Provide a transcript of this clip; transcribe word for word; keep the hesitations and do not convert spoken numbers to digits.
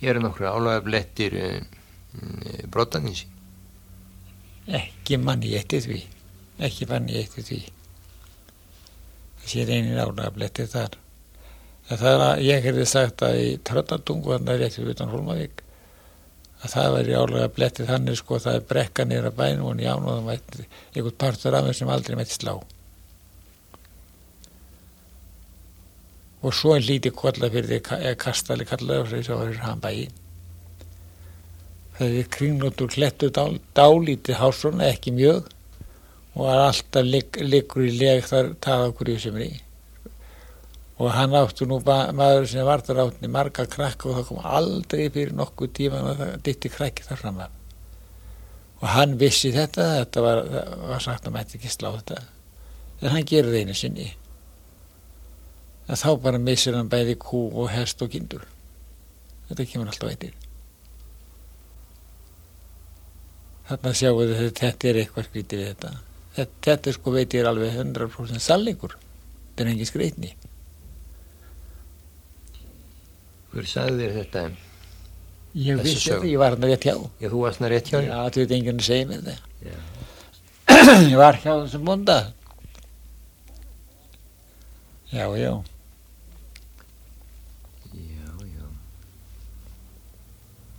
Eru nokkru álagablettir um, brotanísi? Ekki mann ég eftir því. Ekki mann ég eftir því. Þessi reynir álagablettir þar. Það er að ég hefði sagt að í Tröllatungu, þannig að rétt fyrir utan Hólmavík, að það væri álagablettir þannig sko, það er brekka niður að bænum og nján og það mætti einhvern partur af þeim sem aldrei mætti slá. Og svo er lítið Kollafirði eða Kastali kallaður fyrir svo fyrir hann bæinn. Það er kringlóttur klettur dál, dálítið hásuna, ekki mjög, og er alltaf lig, liggur í leg þar það okkur í sumri. Og hann áttu nú maður sem var þar átni marga krakka og það kom aldrei fyrir nokkuð tíma að það dytti krakki þar fram af. Og hann vissi þetta, þetta var, var sagt að mætti ekki slá þetta, en hann gerir einu sinni. En þá bara missir hann bæði kú og hest og kindur. Þetta kemur alltaf eittir. Þarna sjáum við að þetta er eitthvað skrítið við þetta. Þetta, þetta er sko veit ég er alveg hundrað prósent sannleikur. Þetta er engin skrýtni. Hver sagði þér þetta? Ég vissi þetta, ég var hann rétt hjá. Já, þú varst hann rétt hjá? Já, þú veit enginn að segja mér þetta. Já. Ég var hjá þessum bónda. Já, já.